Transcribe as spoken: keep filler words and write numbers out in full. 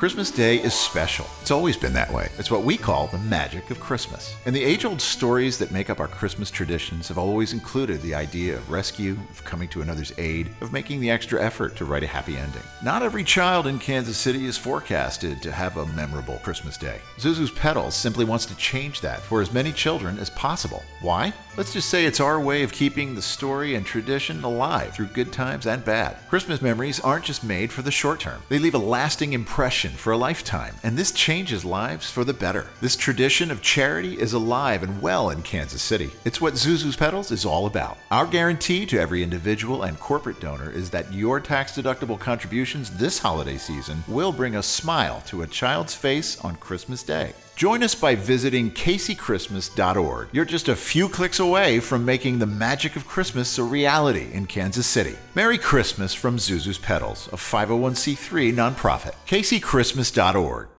Christmas Day is special. It's always been that way. It's what we call the magic of Christmas. And the age-old stories that make up our Christmas traditions have always included the idea of rescue, of coming to another's aid, of making the extra effort to write a happy ending. Not every child in Kansas City is forecasted to have a memorable Christmas Day. Zuzu's Petals simply wants to change that for as many children as possible. Why? Let's just say it's our way of keeping the story and tradition alive through good times and bad. Christmas memories aren't just made for the short term. They leave a lasting impression for a lifetime, and this changes lives for the better. This tradition of charity is alive and well in Kansas City. It's what Zuzu's Petals is all about. Our guarantee to every individual and corporate donor is that your tax-deductible contributions this holiday season will bring a smile to a child's face on Christmas Day. Join us by visiting casey christmas dot org. You're just a few clicks away from making the magic of Christmas a reality in Kansas City. Merry Christmas from Zuzu's Petals, a five oh one c three nonprofit. casey christmas dot org.